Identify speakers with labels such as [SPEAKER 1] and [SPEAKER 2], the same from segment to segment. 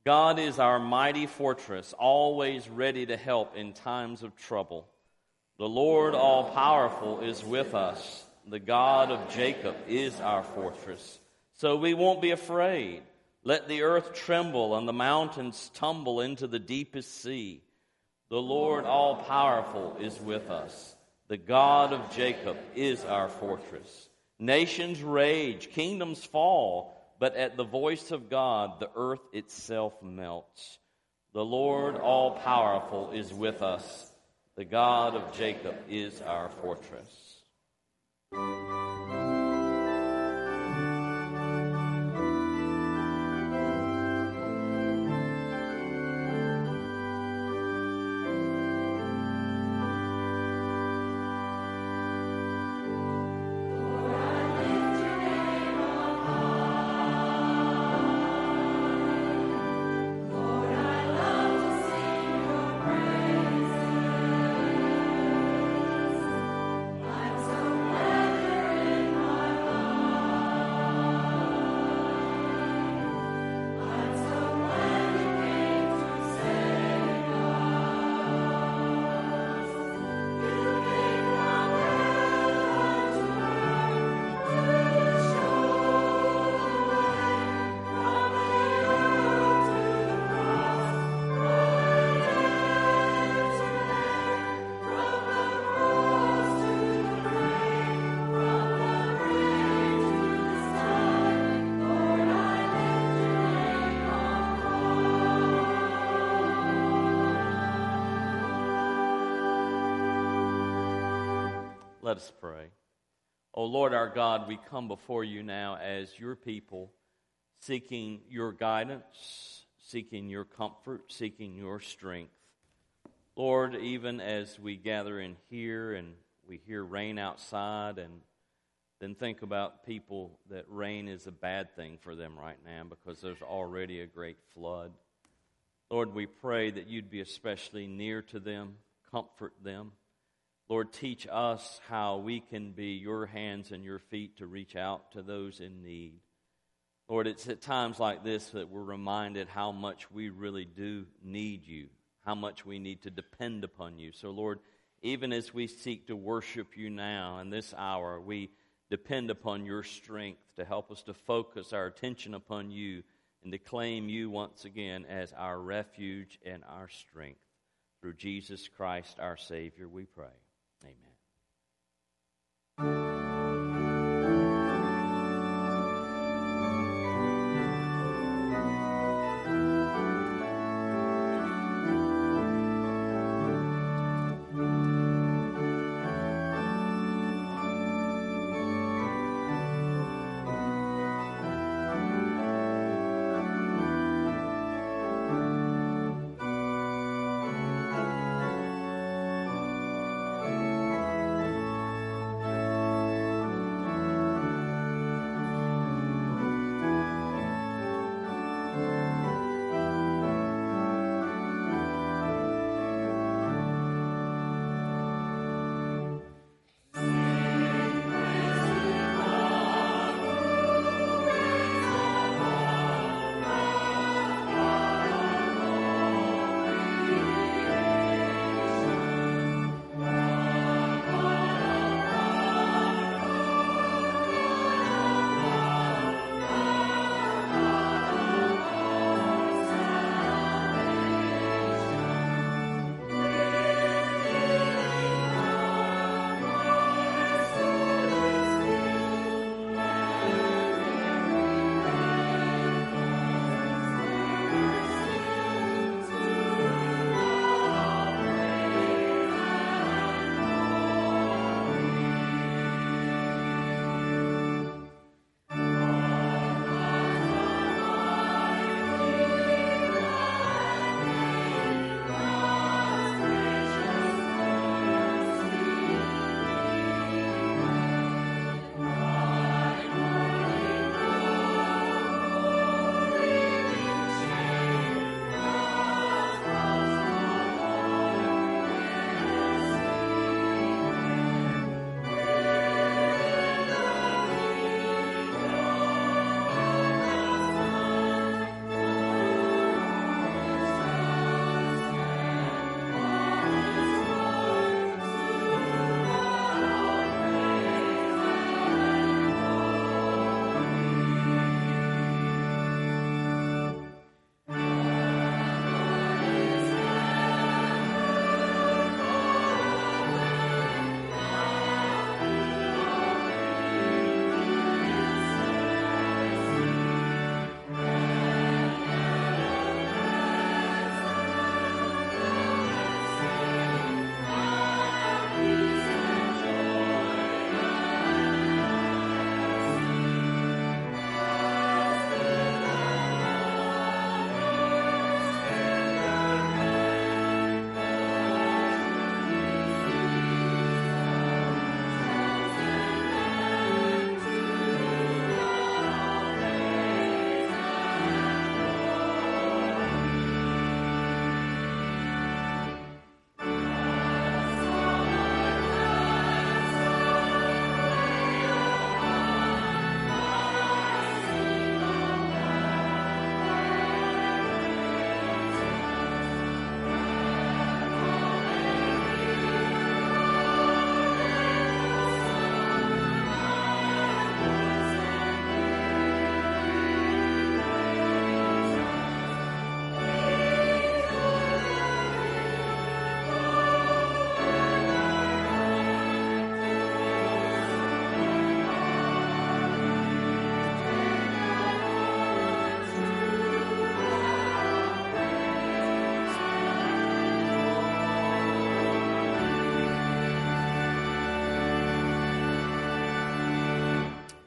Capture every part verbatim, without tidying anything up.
[SPEAKER 1] God is our mighty fortress, always ready to help in times of trouble. The Lord all-powerful is with us. The God of Jacob is our fortress. So we won't be afraid. Let the earth tremble and the mountains tumble into the deepest sea. The Lord all-powerful is with us. The God of Jacob is our fortress. Nations rage, kingdoms fall, but at the voice of God, the earth itself melts. The Lord all-powerful is with us. The God of Jacob is our fortress. Let us pray. O Lord our God, we come before you now as your people, seeking your guidance, seeking your comfort, seeking your strength. Lord, even as we gather in here and we hear rain outside and then think about people that rain is a bad thing for them right now because there's already a great flood. Lord, we pray that you'd be especially near to them, comfort them. Lord, teach us how we can be your hands and your feet to reach out to those in need. Lord, it's at times like this that we're reminded how much we really do need you, how much we need to depend upon you. So, Lord, even as we seek to worship you now in this hour, we depend upon your strength to help us to focus our attention upon you and to claim you once again as our refuge and our strength. Through Jesus Christ, our Savior, we pray. Amen.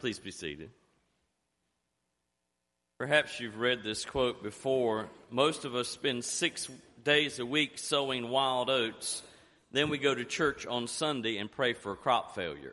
[SPEAKER 1] Please be seated. Perhaps you've read this quote before. Most of us spend six days a week sowing wild oats. Then we go to church on Sunday and pray for a crop failure.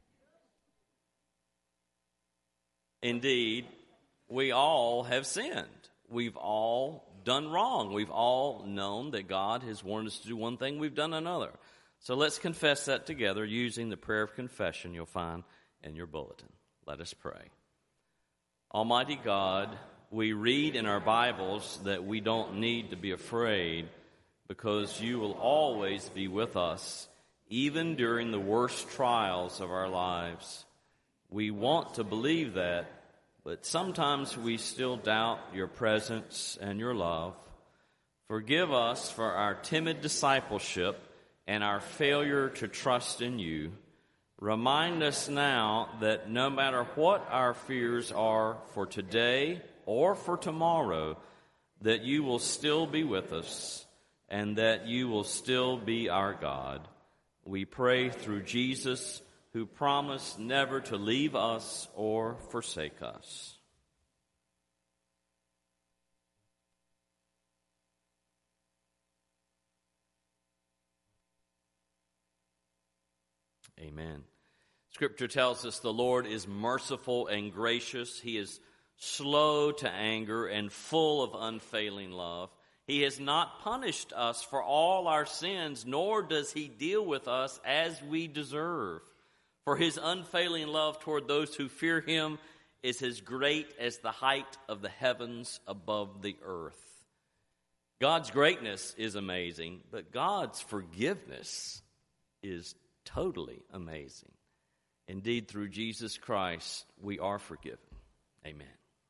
[SPEAKER 1] Indeed, we all have sinned. We've all done wrong. We've all known that God has wanted us to do one thing, we've done another. So let's confess that together using the prayer of confession you'll find in your bulletin. Let us pray. Almighty God, we read in our Bibles that we don't need to be afraid because you will always be with us, even during the worst trials of our lives. We want to believe that, but sometimes we still doubt your presence and your love. Forgive us for our timid discipleship and our failure to trust in you. Remind us now that no matter what our fears are for today or for tomorrow, that you will still be with us and that you will still be our God. We pray through Jesus, who promised never to leave us or forsake us. Amen. Scripture tells us the Lord is merciful and gracious. He is slow to anger and full of unfailing love. He has not punished us for all our sins, nor does he deal with us as we deserve. For his unfailing love toward those who fear him is as great as the height of the heavens above the earth. God's greatness is amazing, but God's forgiveness is totally amazing. Indeed, through Jesus Christ, we are forgiven. Amen.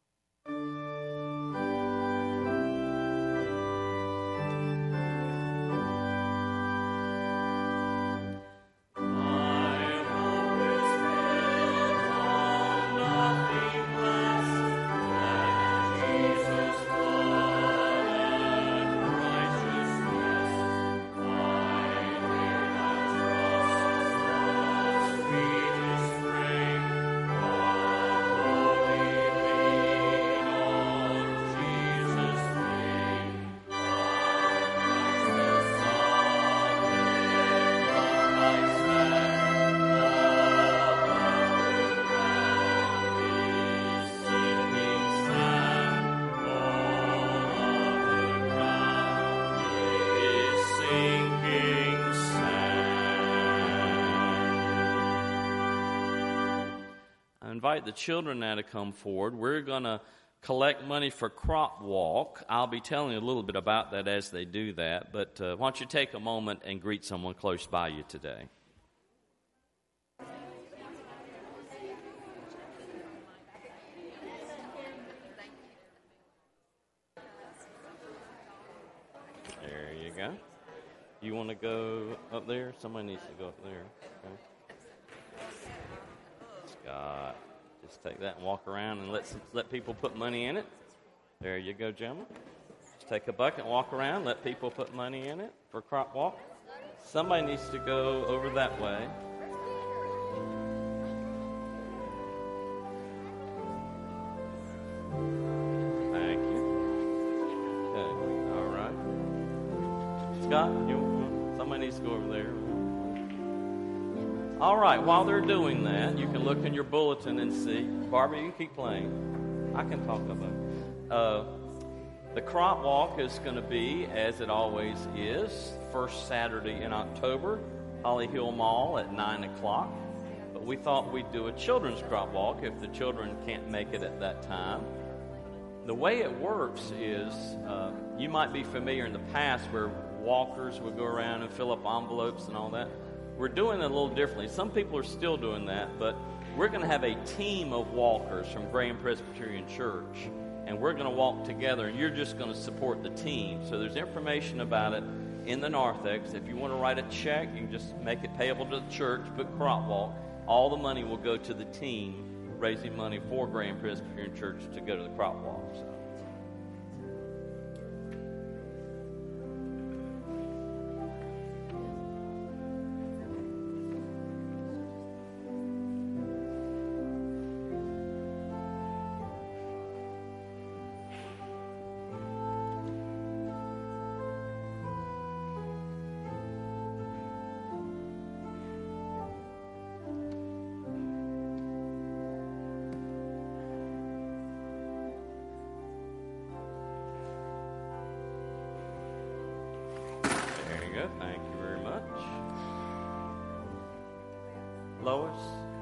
[SPEAKER 1] Invite the children now to come forward. We're going to collect money for Crop Walk. I'll be telling you a little bit about that as they do that, but uh, why don't you take a moment and greet someone close by you today. There you go. You want to go up there? Somebody needs to go up there. Okay. Scott. Just take that and walk around and let some, let people put money in it. There you go, gentlemen. Just take a bucket and walk around. Let people put money in it for Crop Walk. Somebody needs to go over that way. Thank you. Okay. All right. Scott, you, somebody needs to go over there. All right, while they're doing that, you can look in your bulletin and see. Barbara, you can keep playing. I can talk about it. Uh, the Crop Walk is going to be, as it always is, first Saturday in October, Holly Hill Mall at nine o'clock. But we thought we'd do a children's Crop Walk if the children can't make it at that time. The way it works is, uh, you might be familiar in the past where walkers would go around and fill up envelopes and all that. We're doing it a little differently. Some people are still doing that, but we're going to have a team of walkers from Graham Presbyterian Church, and we're going to walk together, and you're just going to support the team. So there's information about it in the narthex. If you want to write a check, you can just make it payable to the church, put Crop Walk. All the money will go to the team raising money for Graham Presbyterian Church to go to the Crop Walk. So. go. Thank you very much. Lois,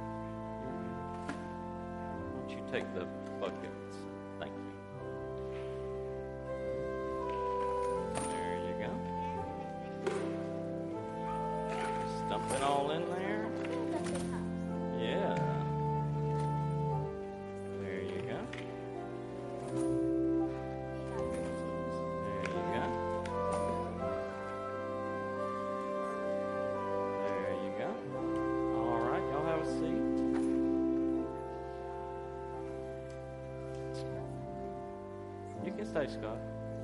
[SPEAKER 1] why don't you take the buckets? Thank you. There you go. Just dump it all in there. Yeah. There you go. There you go. There you go. All right, y'all have a seat. You can stay, Scott.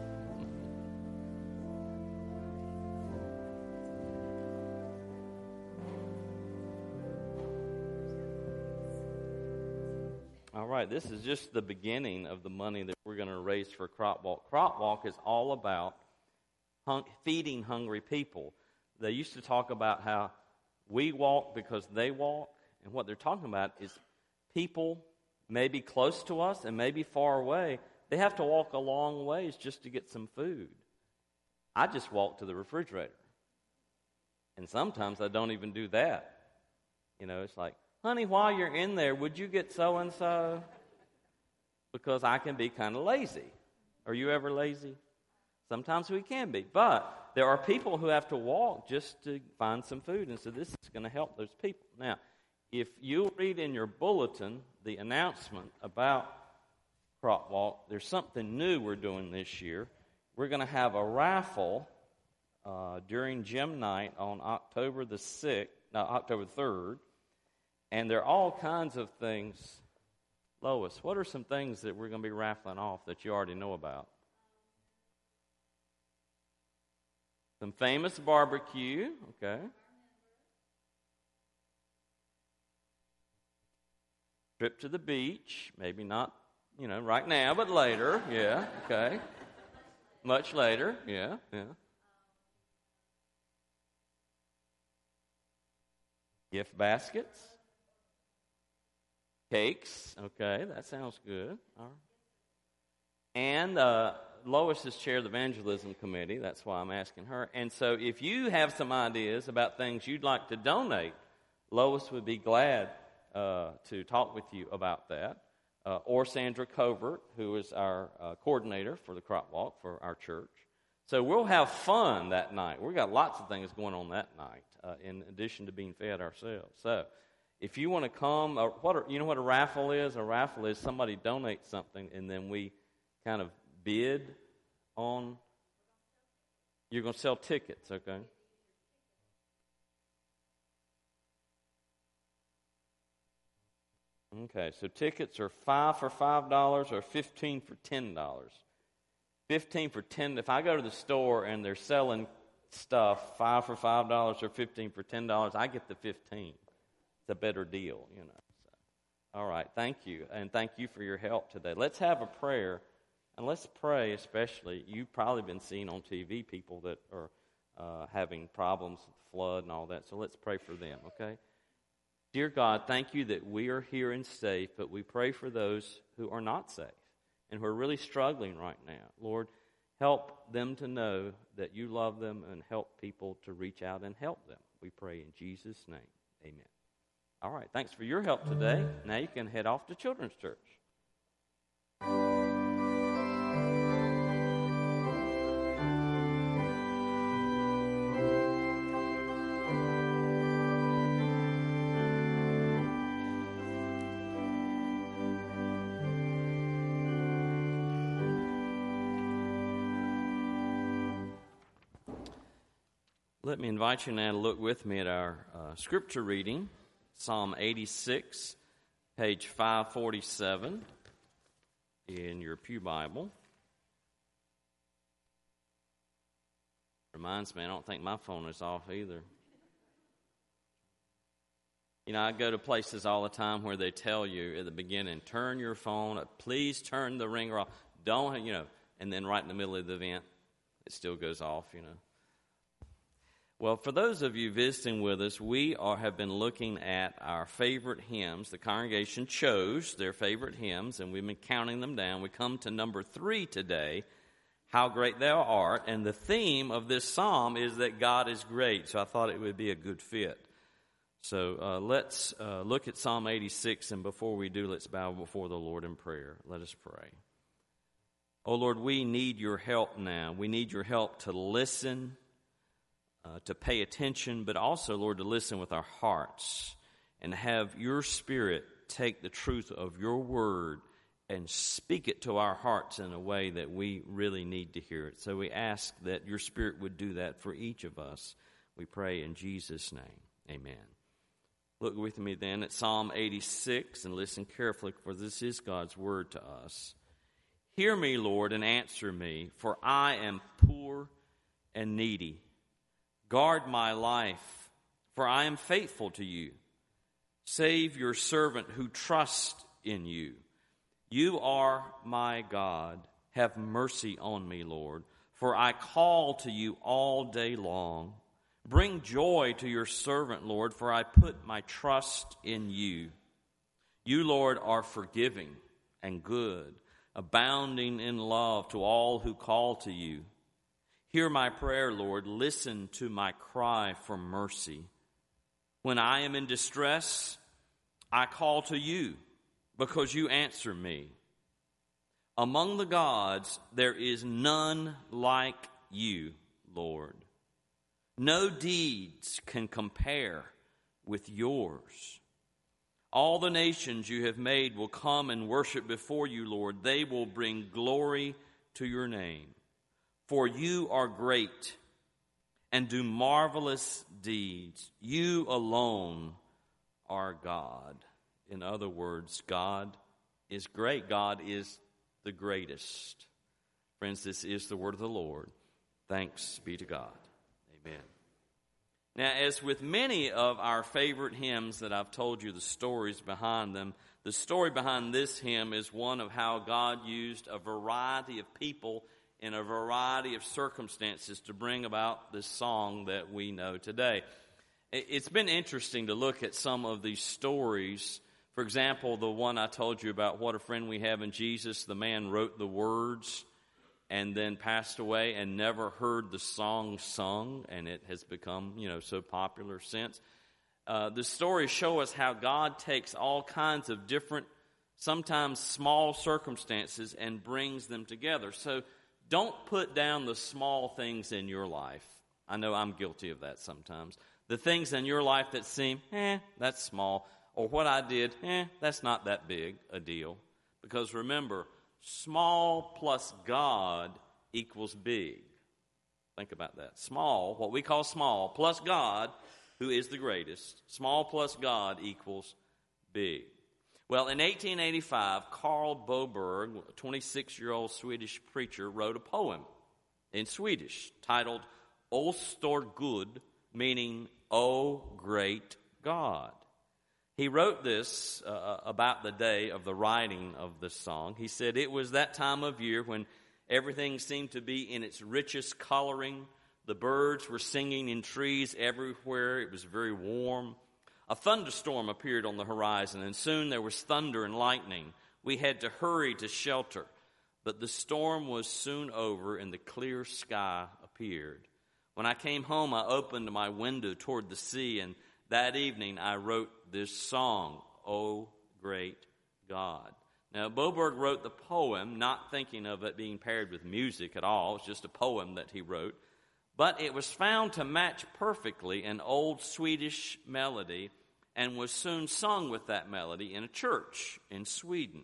[SPEAKER 1] All right, this is just the beginning of the money that we're going to raise for Crop Walk. Crop Walk is all about hung- feeding hungry people. They used to talk about how we walk because they walk, and what they're talking about is people maybe close to us and maybe far away. They have to walk a long ways just to get some food. I just walk to the refrigerator, and sometimes I don't even do that. You know, it's like, honey, while you're in there, would you get so-and-so? Because I can be kind of lazy. Are you ever lazy? Sometimes we can be. But there are people who have to walk just to find some food, and so this is going to help those people. Now, if you read in your bulletin the announcement about Crop Walk, there's something new we're doing this year. We're going to have a raffle uh, during gym night on October the sixth, no, October third. And there are all kinds of things. Lois, what are some things that we're going to be raffling off that you already know about? Some famous barbecue, okay. Trip to the beach, maybe not, you know, right now, but later, yeah, okay. Much later, yeah, yeah. Gift baskets. Cakes, okay, that sounds good. All right. And uh, Lois is chair of the evangelism committee. That's why I'm asking her. And so if you have some ideas about things you'd like to donate, Lois would be glad uh, to talk with you about that. Uh, or Sandra Covert, who is our uh, coordinator for the Crop Walk for our church. So we'll have fun that night. We've got lots of things going on that night, uh, in addition to being fed ourselves. So if you want to come, uh, what are, you know what a raffle is? A raffle is somebody donates something, and then we kind of bid on. You're going to sell tickets, okay? Okay, so tickets are five for five dollars or fifteen for ten dollars. Fifteen for ten. If I go to the store and they're selling stuff five for five dollars or fifteen for ten dollars, I get the fifteen. A better deal, you know. So, all right, thank you, and thank you for your help today. Let's have a prayer, and let's pray especially. You've probably been seeing on T V people that are uh, having problems with flood and all that, so let's pray for them, okay? Dear God, thank you that we are here and safe, but we pray for those who are not safe and who are really struggling right now. Lord, help them to know that you love them and help people to reach out and help them. We pray in Jesus' name, amen. All right, thanks for your help today. Now you can head off to Children's Church. Let me invite you now to look with me at our uh, scripture reading. Psalm eighty-six, page five forty-seven in your Pew Bible. Reminds me, I don't think my phone is off either. You know, I go to places all the time where they tell you at the beginning, turn your phone, please turn the ringer off. Don't, you know, and then right in the middle of the event, it still goes off, you know. Well, for those of you visiting with us, we are, have been looking at our favorite hymns. The congregation chose their favorite hymns, and we've been counting them down. We come to number three today, how great thou art. And the theme of this psalm is that God is great. So I thought it would be a good fit. So uh, let's uh, look at Psalm eighty-six. And before we do, let's bow before the Lord in prayer. Let us pray. Oh Lord, we need your help now. We need your help to listen, uh, to pay attention, but also, Lord, to listen with our hearts and have your Spirit take the truth of your word and speak it to our hearts in a way that we really need to hear it. So we ask that your Spirit would do that for each of us. We pray in Jesus' name. Amen. Look with me then at Psalm eighty-six and listen carefully, for this is God's word to us. Hear me, Lord, and answer me, for I am poor and needy. Guard my life, for I am faithful to you. Save your servant who trusts in you. You are my God. Have mercy on me, Lord, for I call to you all day long. Bring joy to your servant, Lord, for I put my trust in you. You, Lord, are forgiving and good, abounding in love to all who call to you. Hear my prayer, Lord. Listen to my cry for mercy. When I am in distress, I call to you because you answer me. Among the gods, there is none like you, Lord. No deeds can compare with yours. All the nations you have made will come and worship before you, Lord. They will bring glory to your name. For you are great and do marvelous deeds. You alone are God. In other words, God is great. God is the greatest. Friends, this is the word of the Lord. Thanks be to God. Amen. Now, as with many of our favorite hymns that I've told you the stories behind them, the story behind this hymn is one of how God used a variety of people in a variety of circumstances to bring about this song that we know today. It's been interesting to look at some of these stories. For example, the one I told you about, What a Friend We Have in Jesus. The man wrote the words and then passed away and never heard the song sung, and it has become, you know, so popular since. Uh, the stories show us how God takes all kinds of different, sometimes small circumstances and brings them together. So don't put down the small things in your life. I know I'm guilty of that sometimes. The things in your life that seem, eh, that's small. Or what I did, eh, that's not that big a deal. Because remember, small plus God equals big. Think about that. Small, what we call small, plus God, who is the greatest. Small plus God equals big. Well, in eighteen eighty-five, Karl Boberg, a twenty-six-year-old Swedish preacher, wrote a poem in Swedish titled O stor Gud, meaning O great God. He wrote this uh, about the day of the writing of this song. He said, it was that time of year when everything seemed to be in its richest coloring. The birds were singing in trees everywhere. It was very warm. A thunderstorm appeared on the horizon, and soon there was thunder and lightning. We had to hurry to shelter, but the storm was soon over, and the clear sky appeared. When I came home, I opened my window toward the sea, and that evening I wrote this song, O Great God. Now, Boberg wrote the poem not thinking of it being paired with music at all. It's just a poem that he wrote. But it was found to match perfectly an old Swedish melody and was soon sung with that melody in a church in Sweden.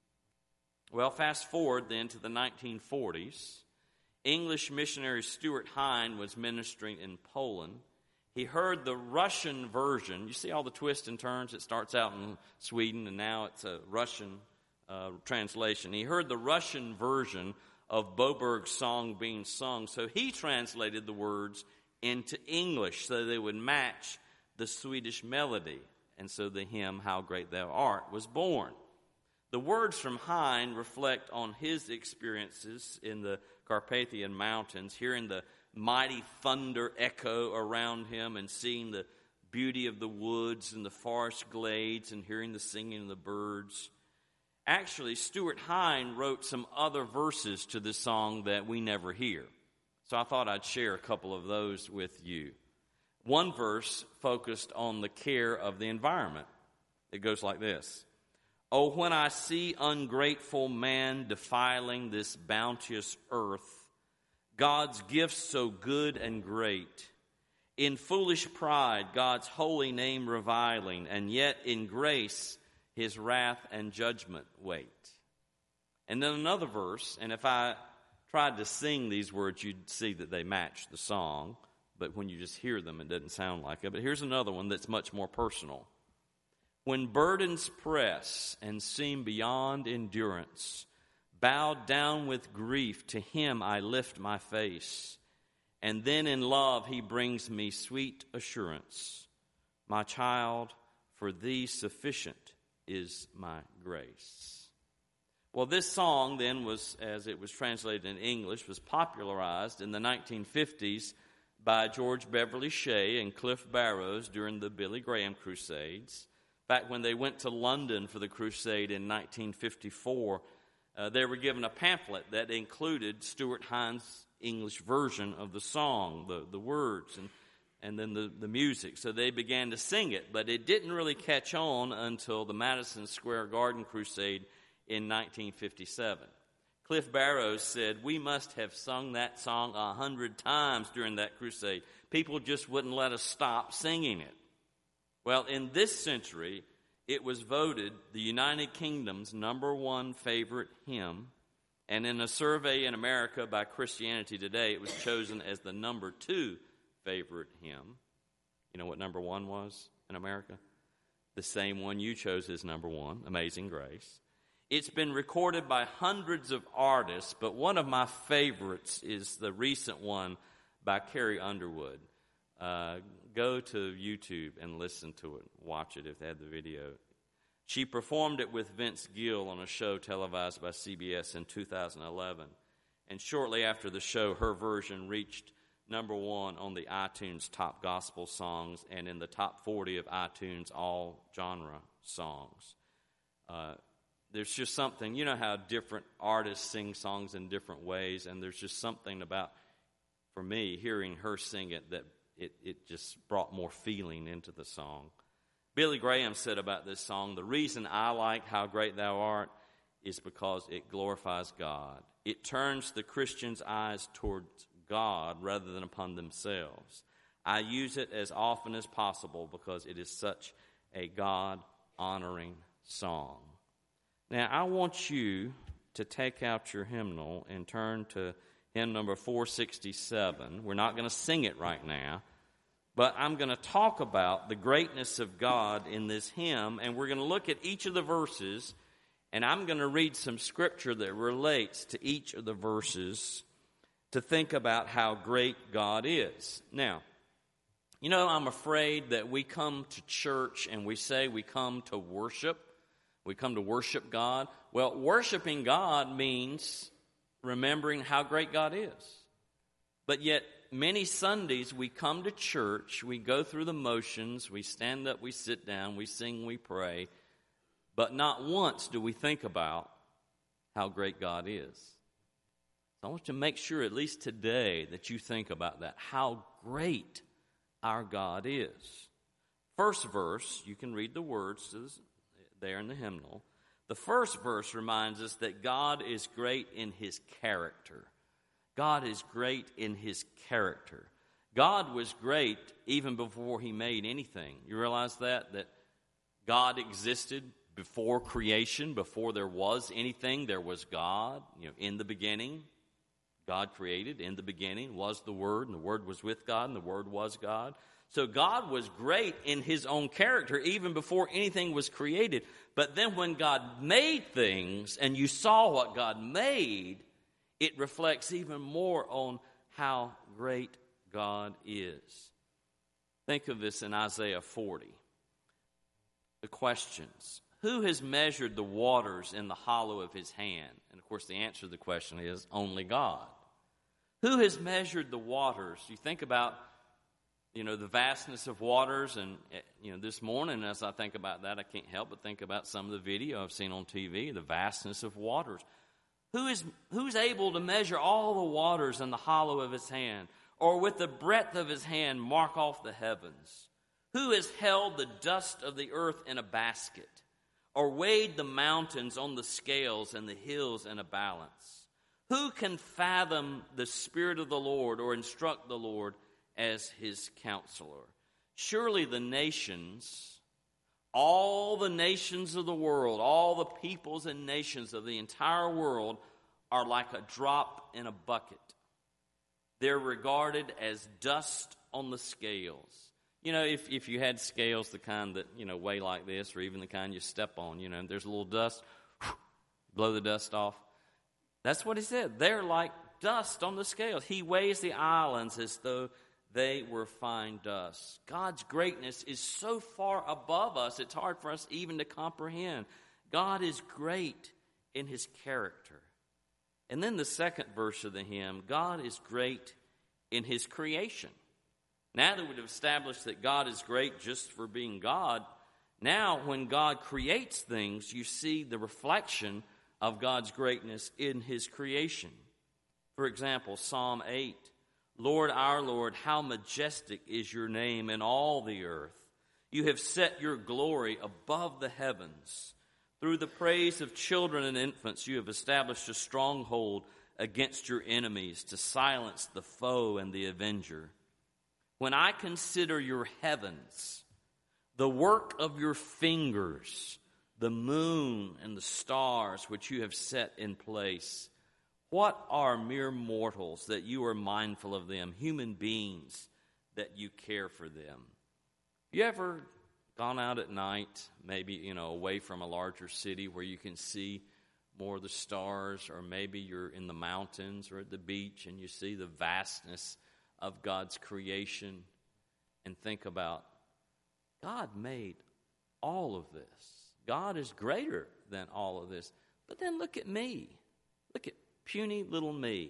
[SPEAKER 1] Well, fast forward then to the nineteen forties. English missionary Stuart Hine was ministering in Poland. He heard the Russian version. You see all the twists and turns? It starts out in Sweden, and now it's a Russian uh, translation. He heard the Russian version of Boberg's song being sung, so he translated the words into English so they would match the Swedish melody. And so the hymn, How Great Thou Art, was born. The words from Hine reflect on his experiences in the Carpathian Mountains, hearing the mighty thunder echo around him and seeing the beauty of the woods and the forest glades and hearing the singing of the birds. Actually, Stuart Hine wrote some other verses to this song that we never hear. So I thought I'd share a couple of those with you. One verse focused on the care of the environment. It goes like this. Oh, when I see ungrateful man defiling this bounteous earth, God's gifts so good and great, in foolish pride God's holy name reviling, and yet in grace his wrath and judgment wait. And then another verse, and if I tried to sing these words, you'd see that they match the song, but when you just hear them, it doesn't sound like it. But here's another one that's much more personal. When burdens press and seem beyond endurance, bowed down with grief, to him I lift my face. And then in love he brings me sweet assurance. My child, for thee sufficient is my grace. Well, this song then was, as it was translated in English, was popularized in the nineteen fifties by George Beverly Shea and Cliff Barrows during the Billy Graham Crusades. In fact, when they went to London for the crusade in nineteen fifty-four, uh, they were given a pamphlet that included Stuart Hine's English version of the song, the, the words, and, and then the, the music. So they began to sing it, but it didn't really catch on until the Madison Square Garden Crusade in nineteen fifty-seven. Cliff Barrows said, we must have sung that song a hundred times during that crusade. People just wouldn't let us stop singing it. Well, in this century, it was voted the United Kingdom's number one favorite hymn, and in a survey in America by Christianity Today, it was chosen as the number two favorite hymn. You know what number one was in America? The same one you chose as number one, Amazing Grace. It's been recorded by hundreds of artists, but one of my favorites is the recent one by Carrie Underwood. Uh, go to YouTube and listen to it. Watch it if they had the video. She performed it with Vince Gill on a show televised by C B S in two thousand eleven. And shortly after the show, her version reached number one on the iTunes Top Gospel Songs and in the top forty of iTunes All Genre Songs. Uh, There's just something, you know how different artists sing songs in different ways, and there's just something about, for me, hearing her sing it that it, it just brought more feeling into the song. Billy Graham said about this song, the reason I like How Great Thou Art is because it glorifies God. It turns the Christian's eyes towards God rather than upon themselves. I use it as often as possible because it is such a God-honoring song. Now, I want you to take out your hymnal and turn to hymn number four sixty-seven. We're not going to sing it right now, but I'm going to talk about the greatness of God in this hymn, and we're going to look at each of the verses, and I'm going to read some scripture that relates to each of the verses to think about how great God is. Now, you know, I'm afraid that we come to church and we say we come to worship. We come to worship God. Well, worshiping God means remembering how great God is. But yet, many Sundays we come to church, we go through the motions, we stand up, we sit down, we sing, we pray, but not once do we think about how great God is. So I want you to make sure, at least today, that you think about that, how great our God is. First verse, you can read the words to this there in the hymnal. The first verse reminds us that God is great in his character. God is great in his character. God was great even before he made anything. You realize that? That God existed before creation, before there was anything, there was God. You know, in the beginning, God created. In the beginning was the Word, and the Word was with God, and the Word was God. So God was great in his own character even before anything was created. But then when God made things and you saw what God made, it reflects even more on how great God is. Think of this in Isaiah forty. The questions. Who has measured the waters in the hollow of his hand? And of course the answer to the question is only God. Who has measured the waters? You think about you know, the vastness of waters. And, you know, this morning as I think about that, I can't help but think about some of the video I've seen on T V, the vastness of waters. Who is, who's able to measure all the waters in the hollow of his hand, or with the breadth of his hand mark off the heavens? Who has held the dust of the earth in a basket, or weighed the mountains on the scales and the hills in a balance? Who can fathom the Spirit of the Lord, or instruct the Lord as his counselor? Surely the nations, all the nations of the world, all the peoples and nations of the entire world are like a drop in a bucket. They're regarded as dust on the scales. You know, if, if you had scales, the kind that, you know, weigh like this, or even the kind you step on, you know, there's a little dust, blow the dust off. That's what he said. They're like dust on the scales. He weighs the islands as though they were fine dust. God's greatness is so far above us, it's hard for us even to comprehend. God is great in his character. And then the second verse of the hymn, God is great in his creation. Now that we've established that God is great just for being God, now when God creates things, you see the reflection of God's greatness in his creation. For example, Psalm eight, Lord, our Lord, how majestic is your name in all the earth. You have set your glory above the heavens. Through the praise of children and infants, you have established a stronghold against your enemies to silence the foe and the avenger. When I consider your heavens, the work of your fingers, the moon and the stars which you have set in place, what are mere mortals that you are mindful of them, human beings that you care for them? You ever gone out at night, maybe, you know, away from a larger city where you can see more of the stars, or maybe you're in the mountains or at the beach and you see the vastness of God's creation, and think about, God made all of this. God is greater than all of this. But then look at me. Look at puny little me.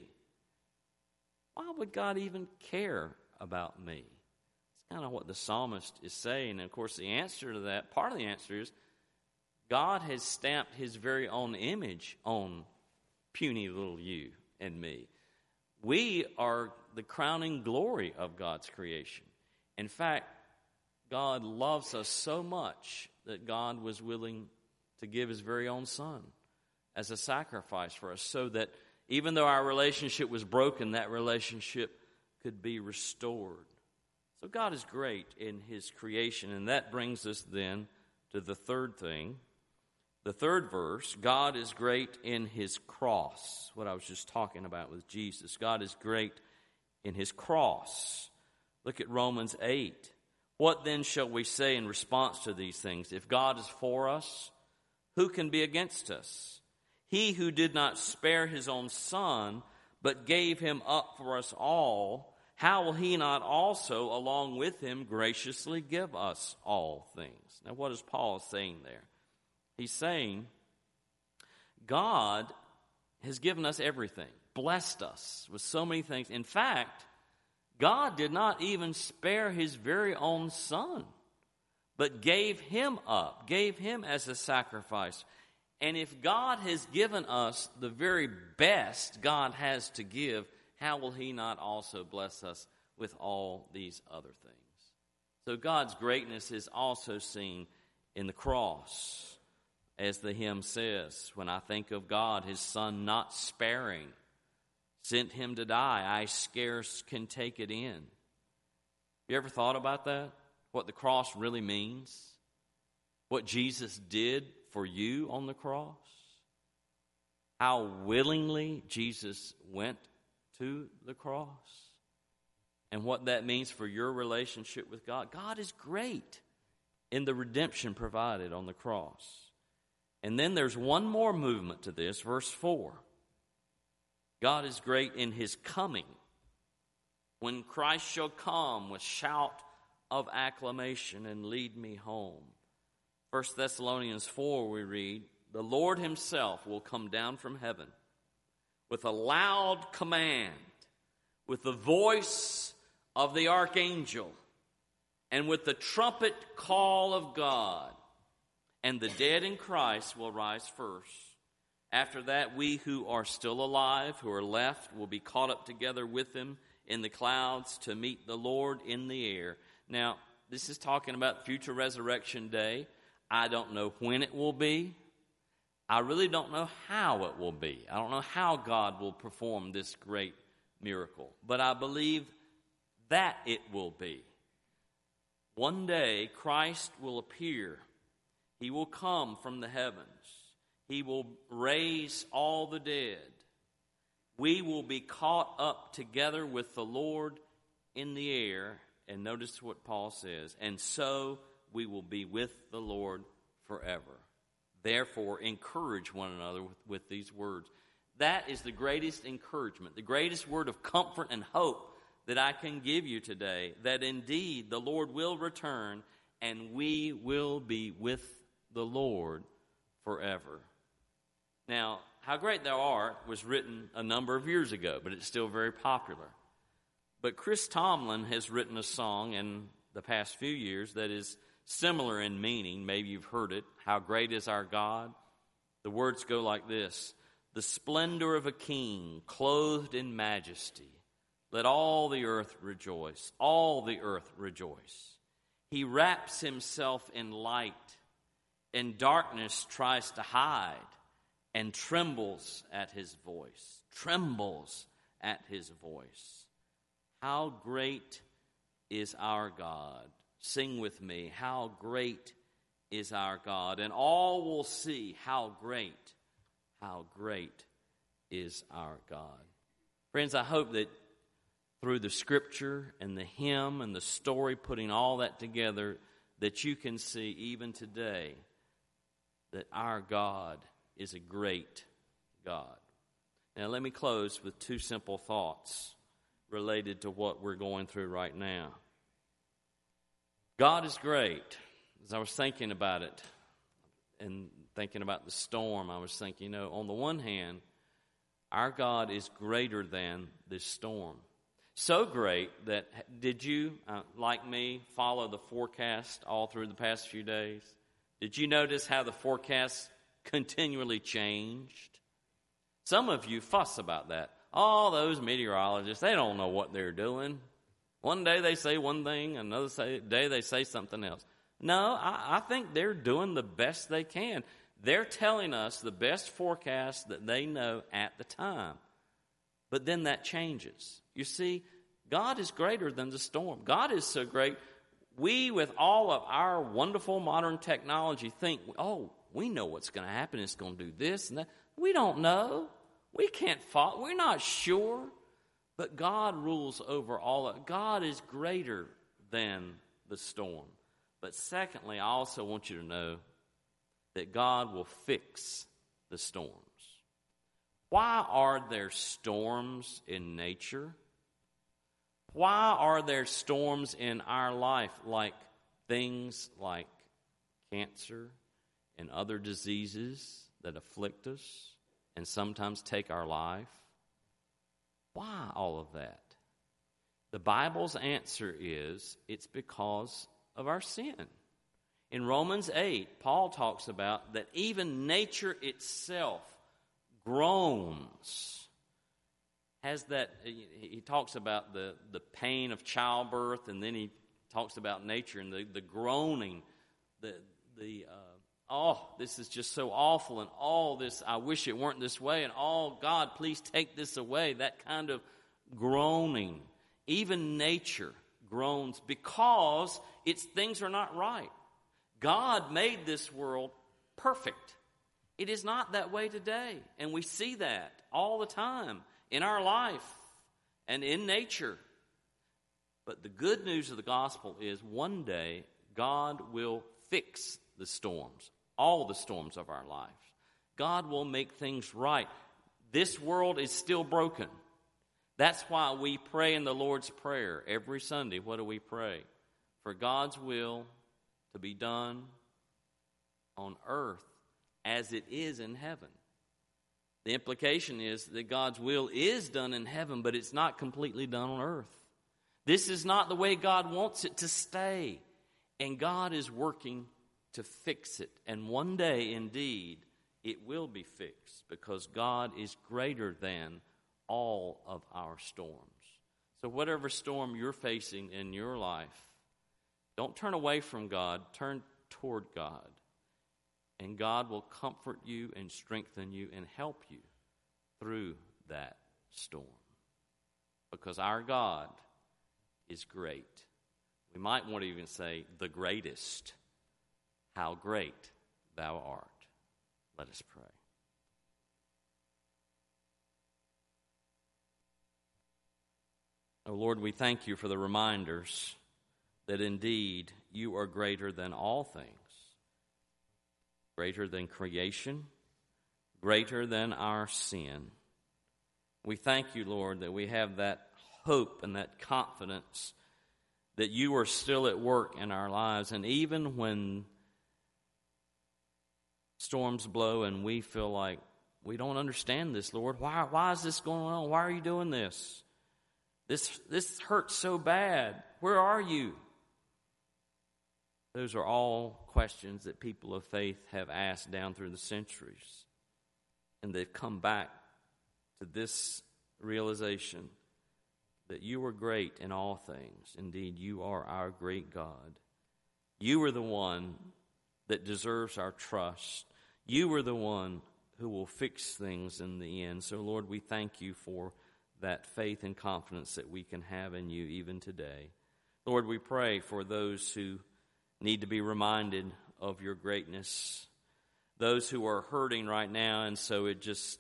[SPEAKER 1] Why would God even care about me? It's kind of what the psalmist is saying. And of course, the answer to that, part of the answer is, God has stamped his very own image on puny little you and me. We are the crowning glory of God's creation. In fact, God loves us so much that God was willing to give his very own son as a sacrifice for us, so that even though our relationship was broken, that relationship could be restored. So God is great in his creation, and that brings us then to the third thing. The third verse, God is great in his cross, what I was just talking about with Jesus. God is great in his cross. Look at Romans eight. What then shall we say in response to these things? If God is for us, who can be against us? He who did not spare his own son, but gave him up for us all, how will he not also, along with him, graciously give us all things? Now, what is Paul saying there? He's saying God has given us everything, blessed us with so many things. In fact, God did not even spare his very own son, but gave him up, gave him as a sacrifice. And if God has given us the very best God has to give, how will he not also bless us with all these other things? So God's greatness is also seen in the cross. As the hymn says, when I think of God, his son not sparing, sent him to die, I scarce can take it in. You ever thought about that? What the cross really means? What Jesus did for you on the cross? How willingly Jesus went to the cross? And what that means for your relationship with God? God is great in the redemption provided on the cross. And then there's one more movement to this, verse four. God is great in his coming. When Christ shall come with shout of acclamation and lead me home. First Thessalonians four we read, the Lord himself will come down from heaven with a loud command, with the voice of the archangel, and with the trumpet call of God, and the dead in Christ will rise first. After that, we who are still alive, who are left, will be caught up together with them in the clouds to meet the Lord in the air. Now, this is talking about future resurrection day. I don't know when it will be. I really don't know how it will be. I don't know how God will perform this great miracle. But I believe that it will be. One day, Christ will appear. He will come from the heavens. He will raise all the dead. We will be caught up together with the Lord in the air. And notice what Paul says. And so we will be with the Lord forever. Therefore, encourage one another with, with these words. That is the greatest encouragement, the greatest word of comfort and hope that I can give you today, that indeed the Lord will return and we will be with the Lord forever. Now, How Great Thou Art was written a number of years ago, but it's still very popular. But Chris Tomlin has written a song in the past few years that is similar in meaning. Maybe you've heard it. How great is our God? The words go like this. The splendor of a king clothed in majesty. Let all the earth rejoice. All the earth rejoice. He wraps himself in light, and darkness tries to hide, and trembles at his voice. Trembles at his voice. How great is our God? Sing with me. How great is our God? And all will see how great, how great is our God. Friends, I hope that through the scripture and the hymn and the story, putting all that together, that you can see even today that our God is a great God. Now let me close with two simple thoughts related to what we're going through right now. God is great. As I was thinking about it and thinking about the storm, I was thinking, you know, on the one hand, our God is greater than this storm. So great that, did you, uh, like me, follow the forecast all through the past few days? Did you notice how the forecast continually changed? Some of you fuss about that. All those meteorologists, they don't know what they're doing. One day they say one thing, another say, day they say something else. No, I, I think they're doing the best they can. They're telling us the best forecast that they know at the time. But then that changes. You see, God is greater than the storm. God is so great. We, with all of our wonderful modern technology, think, oh, we know what's going to happen. It's going to do this and that. We don't know. We can't follow. We're not sure. But God rules over all of it. God is greater than the storm. But secondly, I also want you to know that God will fix the storms. Why are there storms in nature? Why are there storms in our life, like things like cancer and other diseases that afflict us and sometimes take our life? Why all of that? The Bible's answer is it's because of our sin. In Romans eight, Paul talks about that even nature itself groans. Has that, he talks about the, the pain of childbirth, and then he talks about nature and the, the groaning, the, the uh, oh, this is just so awful, and all this, I wish it weren't this way, and oh, God, please take this away, that kind of groaning. Even nature groans because its things are not right. God made this world perfect. It is not that way today, and we see that all the time in our life and in nature. But the good news of the gospel is one day God will fix the storms, all the storms of our lives. God will make things right. This world is still broken. That's why we pray in the Lord's Prayer every Sunday. What do we pray? For God's will to be done on earth as it is in heaven. The implication is that God's will is done in heaven, but it's not completely done on earth. This is not the way God wants it to stay. And God is working to fix it. And one day, indeed, it will be fixed because God is greater than all of our storms. So whatever storm you're facing in your life, don't turn away from God. Turn toward God. And God will comfort you and strengthen you and help you through that storm. Because our God is great. We might want to even say, the greatest. How great thou art. Let us pray. Oh Lord, we thank you for the reminders that indeed you are greater than all things. Greater than creation. Greater than our sin. We thank you, Lord, that we have that hope and that confidence that you are still at work in our lives. And even when storms blow and we feel like we don't understand this, Lord, why, why is this going on? Why are you doing this? This, this hurts so bad. Where are you? Those are all questions that people of faith have asked down through the centuries. And they've come back to this realization that you are great in all things. Indeed, you are our great God. You are the one that deserves our trust. You are the one who will fix things in the end. So, Lord, we thank you for that faith and confidence that we can have in you even today. Lord, we pray for those who need to be reminded of your greatness, those who are hurting right now, and so it just,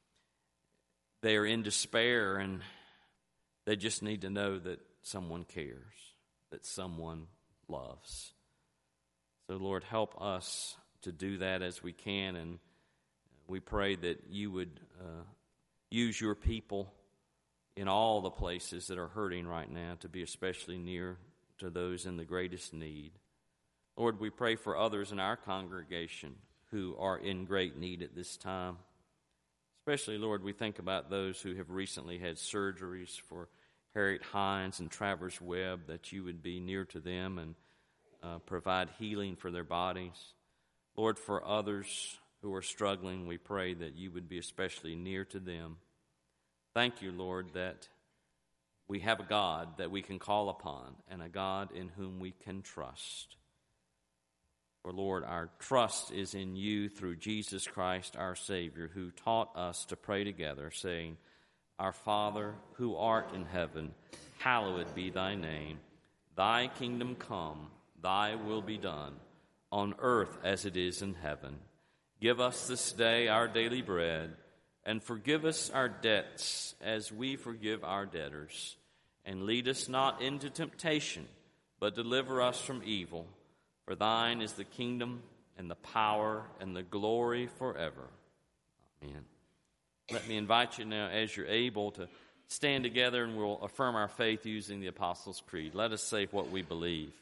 [SPEAKER 1] they're in despair, and they just need to know that someone cares, that someone loves. So, Lord, help us to do that as we can, and we pray that you would uh, use your people in all the places that are hurting right now to be especially near to those in the greatest need. Lord, we pray for others in our congregation who are in great need at this time. Especially, Lord, we think about those who have recently had surgeries for Harriet Hines and Travers Webb, that you would be near to them and uh, provide healing for their bodies. Lord, for others who are struggling, we pray that you would be especially near to them. Thank you, Lord, that we have a God that we can call upon and a God in whom we can trust. For, Lord, our trust is in you through Jesus Christ, our Savior, who taught us to pray together, saying, Our Father, who art in heaven, hallowed be thy name. Thy kingdom come, thy will be done, on earth as it is in heaven. Give us this day our daily bread, and forgive us our debts as we forgive our debtors. And lead us not into temptation, but deliver us from evil. For thine is the kingdom and the power and the glory forever. Amen. Let me invite you now, as you're able, to stand together and we'll affirm our faith using the Apostles' Creed. Let us say what we believe.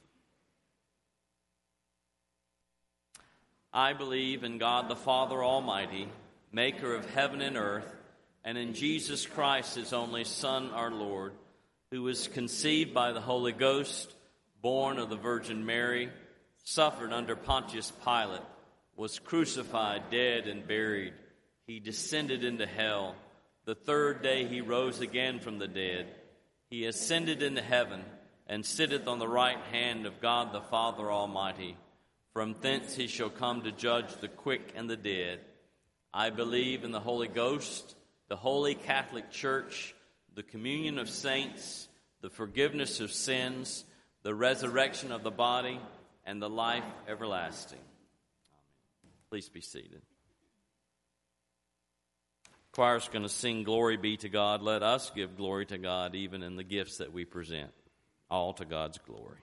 [SPEAKER 1] I believe in God the Father Almighty, maker of heaven and earth, and in Jesus Christ, his only Son, our Lord, who was conceived by the Holy Ghost, born of the Virgin Mary, suffered under Pontius Pilate, was crucified, dead, and buried. He descended into hell. The third day he rose again from the dead. He ascended into heaven and sitteth on the right hand of God the Father Almighty. From thence he shall come to judge the quick and the dead. I believe in the Holy Ghost, the holy Catholic Church, the communion of saints, the forgiveness of sins, the resurrection of the body, and the life everlasting. Amen. Please be seated. Choir's going to sing Glory Be to God. Let us give glory to God even in the gifts that we present. All to God's glory.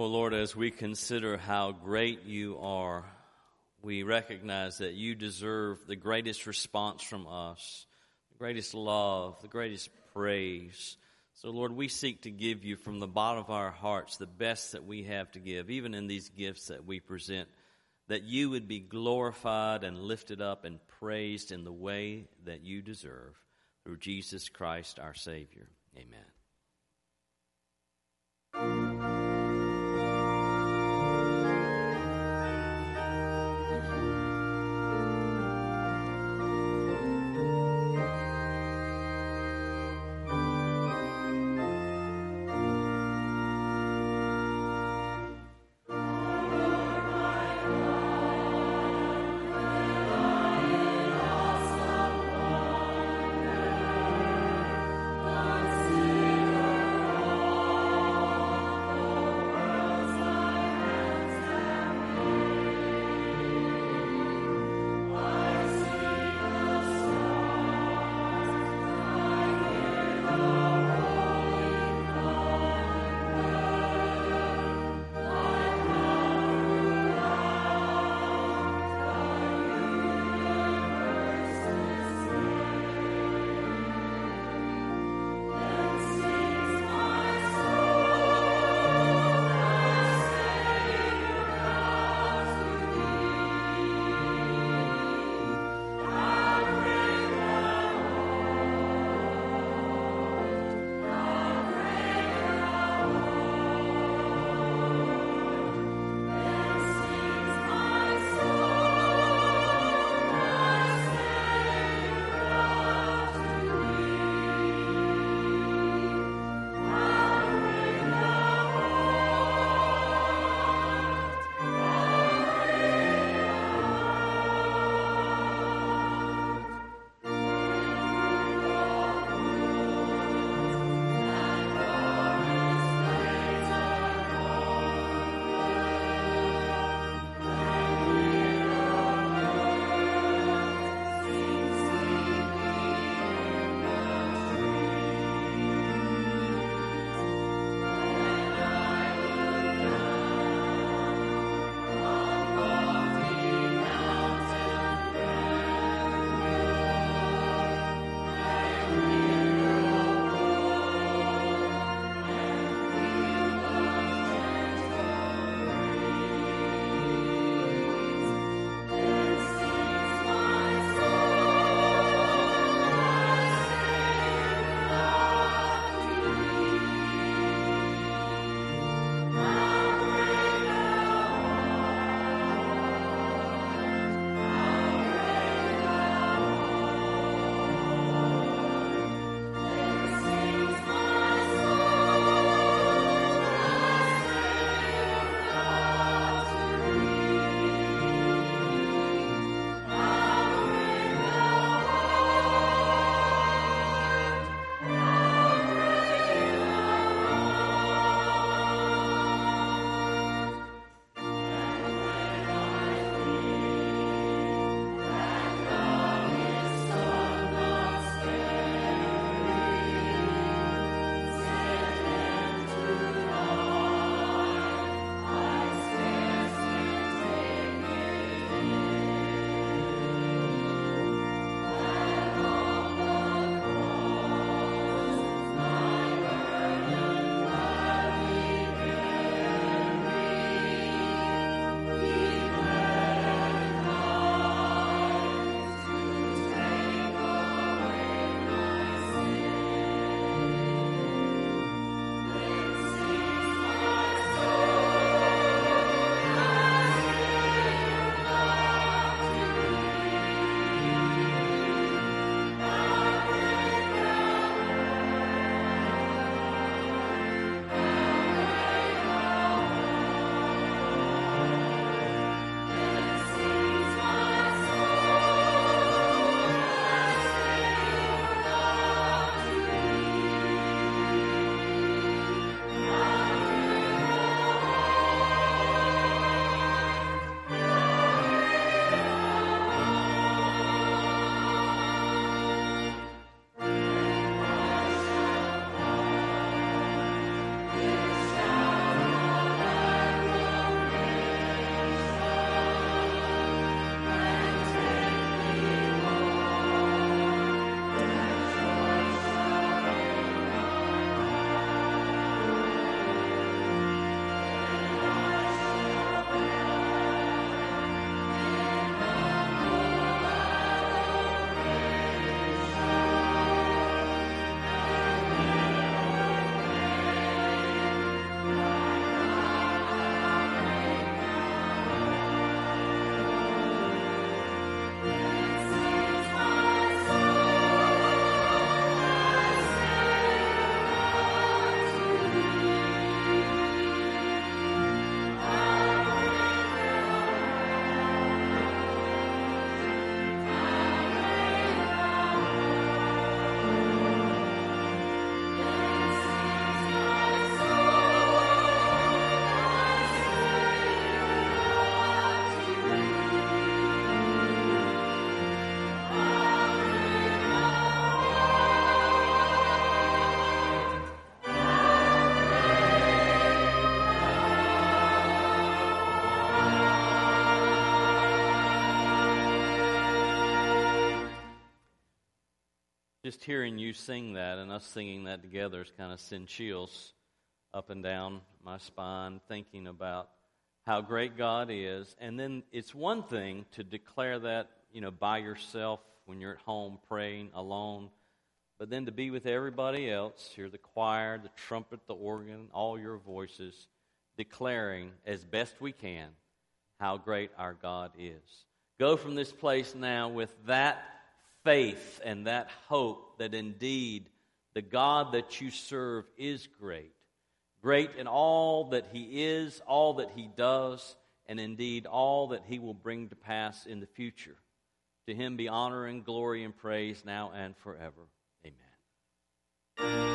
[SPEAKER 1] Oh Lord, as we consider how great you are, we recognize that you deserve the greatest response from us, the greatest love, the greatest praise. So Lord, we seek to give you from the bottom of our hearts the best that we have to give, even in these gifts that we present, that you would be glorified and lifted up and praised in the way that you deserve, through Jesus Christ our Savior. Amen. just hearing you sing that and us singing that together is kind of send chills up and down my spine, thinking about how great God is. And then it's one thing to declare that, you know, by yourself when you're at home praying alone, but then to be with everybody else, hear the choir, the trumpet, the organ, all your voices, declaring as best we can how great our God is. Go from this place now with that faith and that hope that indeed the God that you serve is great. Great in all that He is, all that He does, and indeed all that He will bring to pass in the future. To Him be honor and glory and praise now and forever. Amen.